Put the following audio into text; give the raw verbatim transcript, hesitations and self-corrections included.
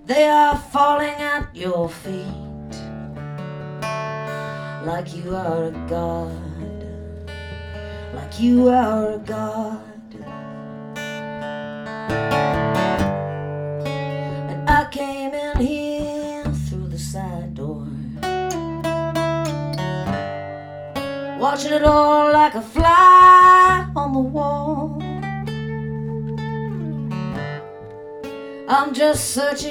they are falling at your feet, like you are a god, like you are a god. And I came in here through the side door, watching it all like a fly on the wall. I'm just searching